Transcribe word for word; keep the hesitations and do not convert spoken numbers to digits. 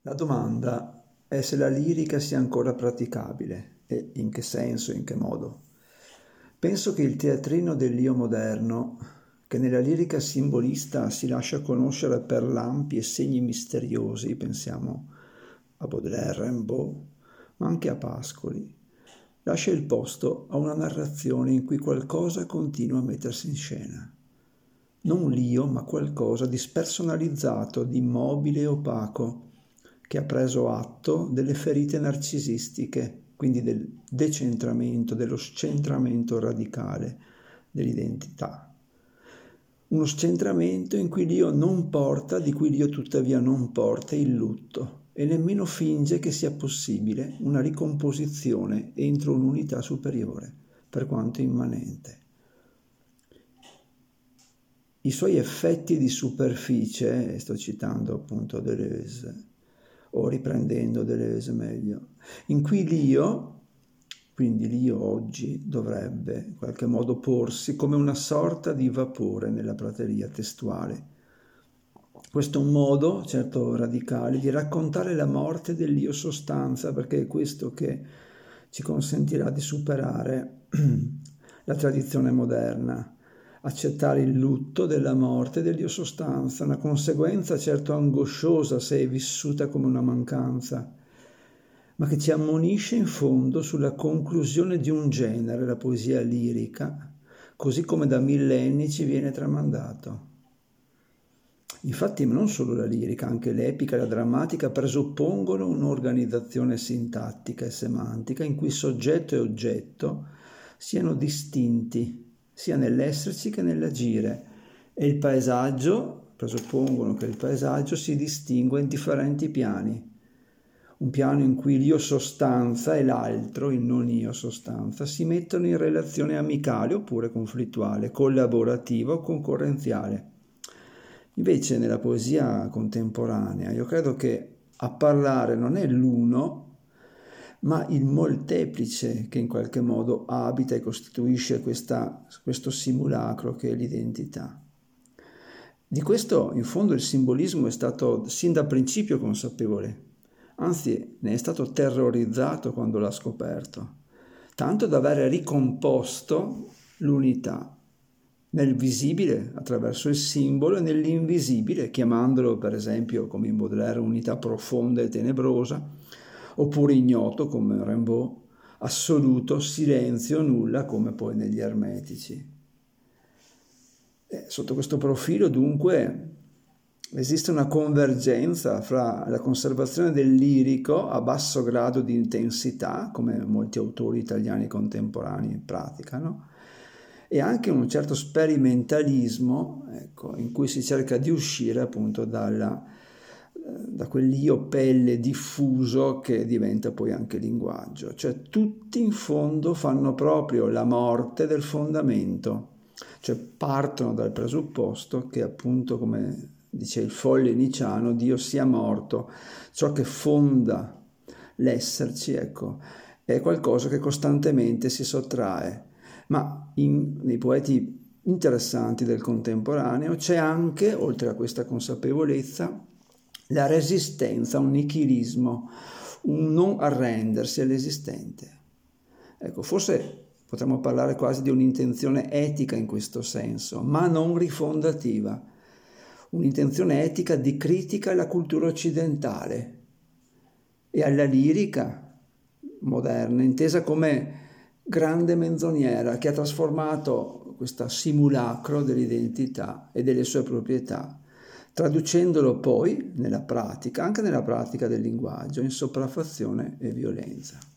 La domanda è se la lirica sia ancora praticabile e in che senso, in che modo. Penso che il teatrino dell'io moderno, che nella lirica simbolista si lascia conoscere per lampi e segni misteriosi, pensiamo a Baudelaire, Rimbaud, ma anche a Pascoli, lascia il posto a una narrazione in cui qualcosa continua a mettersi in scena. Non l'io, ma qualcosa di spersonalizzato, di immobile e opaco, che ha preso atto delle ferite narcisistiche, quindi del decentramento, dello scentramento radicale dell'identità. Uno scentramento in cui l'io non porta, di cui l'io tuttavia non porta il lutto e nemmeno finge che sia possibile una ricomposizione entro un'unità superiore, per quanto immanente. I suoi effetti di superficie, sto citando appunto Deleuze, o riprendendo Deleuze meglio, in cui l'io, quindi l'io oggi, dovrebbe in qualche modo porsi come una sorta di vapore nella prateria testuale. Questo è un modo, certo radicale, di raccontare la morte dell'io sostanza, perché è questo che ci consentirà di superare la tradizione moderna, accettare il lutto della morte dell'io sostanza, una conseguenza certo angosciosa se è vissuta come una mancanza, ma che ci ammonisce in fondo sulla conclusione di un genere, la poesia lirica, così come da millenni ci viene tramandato. Infatti non solo la lirica, anche l'epica e la drammatica presuppongono un'organizzazione sintattica e semantica in cui soggetto e oggetto siano distinti, sia nell'esserci che nell'agire, e il paesaggio, presuppongono che il paesaggio si distingua in differenti piani. Un piano in cui l'io sostanza e l'altro, il non io sostanza, si mettono in relazione amicale oppure conflittuale, collaborativa o concorrenziale. Invece nella poesia contemporanea io credo che a parlare non è l'uno, ma il molteplice che in qualche modo abita e costituisce questa, questo simulacro che è l'identità. Di questo in fondo il simbolismo è stato sin da principio consapevole, anzi ne è stato terrorizzato quando l'ha scoperto, tanto da aver ricomposto l'unità nel visibile attraverso il simbolo e nell'invisibile, chiamandolo per esempio come in Baudelaire unità profonda e tenebrosa, oppure ignoto come Rimbaud, assoluto, silenzio, nulla come poi negli Ermetici. E sotto questo profilo dunque esiste una convergenza fra la conservazione del lirico a basso grado di intensità, come molti autori italiani contemporanei praticano, e anche un certo sperimentalismo, ecco, in cui si cerca di uscire appunto dalla, da quell'io pelle diffuso che diventa poi anche linguaggio. Cioè tutti in fondo fanno proprio la morte del fondamento, cioè partono dal presupposto che appunto, come dice il folle Niciano, Dio sia morto, ciò che fonda l'esserci, ecco, è qualcosa che costantemente si sottrae. Ma in, nei poeti interessanti del contemporaneo c'è anche, oltre a questa consapevolezza, la resistenza, un nichilismo, un non arrendersi all'esistente. Ecco, forse potremmo parlare quasi di un'intenzione etica in questo senso, ma non rifondativa. Un'intenzione etica di critica alla cultura occidentale e alla lirica moderna, intesa come grande menzognera che ha trasformato questo simulacro dell'identità e delle sue proprietà, traducendolo poi nella pratica, anche nella pratica del linguaggio, in sopraffazione e violenza.